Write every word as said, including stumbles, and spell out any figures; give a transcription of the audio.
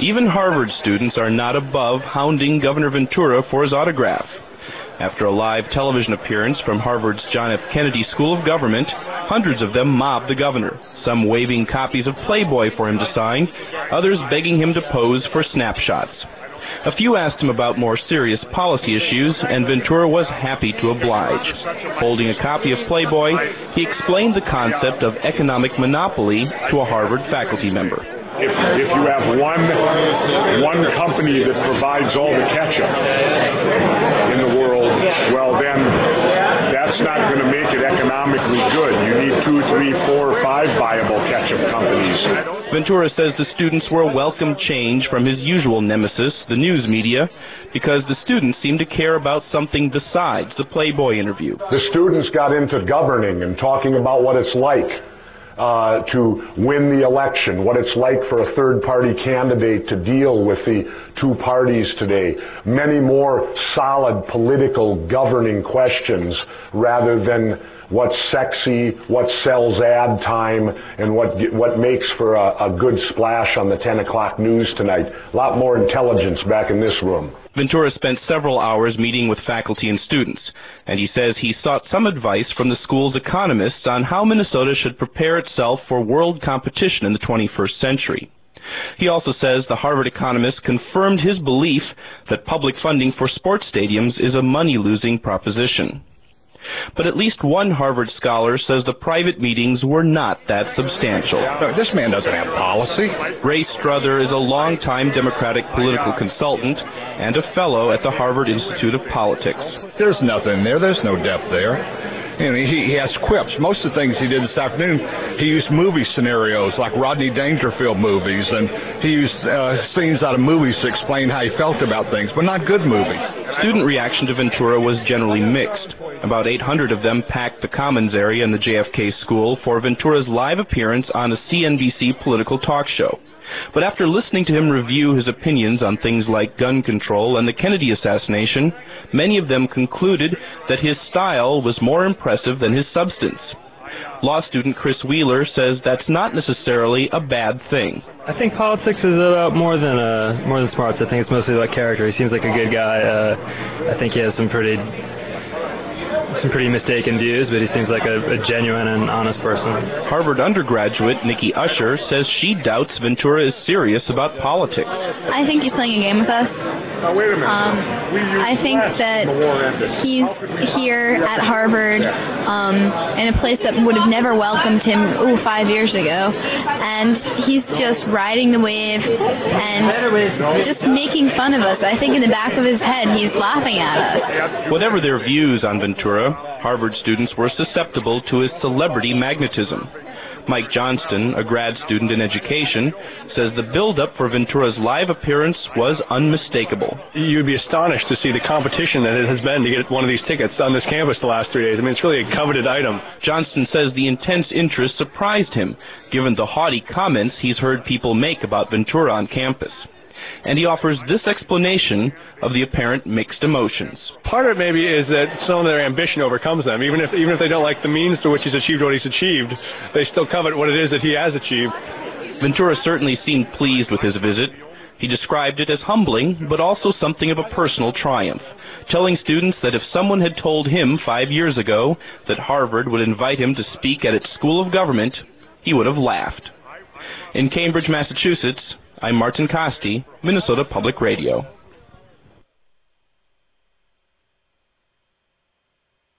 Even Harvard students are not above hounding Governor Ventura for his autograph. After a live television appearance from Harvard's John F. Kennedy School of Government, hundreds of them mobbed the governor, some waving copies of Playboy for him to sign, others begging him to pose for snapshots. A few asked him about more serious policy issues, and Ventura was happy to oblige. Holding a copy of Playboy, he explained the concept of economic monopoly to a Harvard faculty member. If, if you have one, one company that provides all the ketchup in the world, well then that's not going to make it economically good. You need two, three, four, five viable ketchup companies. Ventura says the students were a welcome change from his usual nemesis, the news media, because the students seemed to care about something besides the Playboy interview. The students got into governing and talking about what it's like Uh, to win the election, what it's like for a third-party candidate to deal with the two parties today. Many more solid political governing questions rather than what's sexy, what sells ad time, and what what makes for a, a good splash on the ten o'clock news tonight. A lot more intelligence back in this room. Ventura spent several hours meeting with faculty and students, and he says he sought some advice from the school's economists on how Minnesota should prepare itself for world competition in the twenty-first century. He also says the Harvard economist confirmed his belief that public funding for sports stadiums is a money-losing proposition. But at least one Harvard scholar says the private meetings were not that substantial. No, this man doesn't have policy. Ray Struther is a longtime Democratic political consultant and a fellow at the Harvard Institute of Politics. There's nothing there. There's no depth there. You know, he, he has quips. Most of the things he did this afternoon, he used movie scenarios like Rodney Dangerfield movies, and he used uh, scenes out of movies to explain how he felt about things, but not good movies. Student reaction to Ventura was generally mixed. About eight hundred of them packed the Commons area in the J F K school for Ventura's live appearance on a C N B C political talk show. But after listening to him review his opinions on things like gun control and the Kennedy assassination, many of them concluded that his style was more impressive than his substance. Law student Chris Wheeler says that's not necessarily a bad thing. I think politics is about more than uh, more than smarts. I think it's mostly about character. He seems like a good guy. Uh, I think he has some pretty some pretty mistaken views, but he seems like a, a genuine and honest person. Harvard undergraduate Nikki Usher says she doubts Ventura is serious about politics. I think he's playing a game with us. Now, wait a minute. Um, I think that he's here at Harvard um, in a place that would have never welcomed him ooh, five years ago. And he's just riding the wave and just making fun of us. I think in the back of his head, he's laughing at us. Whatever their views on Ventura, Harvard students were susceptible to his celebrity magnetism. Mike Johnston, a grad student in education, says the build-up for Ventura's live appearance was unmistakable. You'd be astonished to see the competition that it has been to get one of these tickets on this campus the last three days. I mean, it's really a coveted item. Johnston says the intense interest surprised him, given the haughty comments he's heard people make about Ventura on campus. And he offers this explanation of the apparent mixed emotions. Part of it maybe is that some of their ambition overcomes them. Even if even if they don't like the means to which he's achieved what he's achieved, they still covet what it is that he has achieved. Ventura certainly seemed pleased with his visit. He described it as humbling, but also something of a personal triumph, telling students that if someone had told him five years ago that Harvard would invite him to speak at its School of Government, he would have laughed. In Cambridge, Massachusetts, I'm Martin Costi, Minnesota Public Radio.